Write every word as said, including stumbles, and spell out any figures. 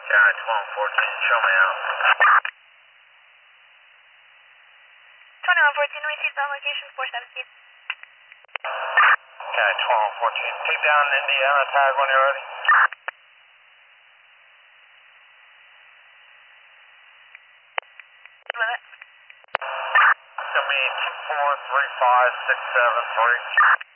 Yeah, twelve fourteen, show me out. twenty-one fourteen, we see some location four seven speed. Yeah, twelve fourteen, take down Indiana tag when you're ready. With it. It's going to be two four three five six seven three.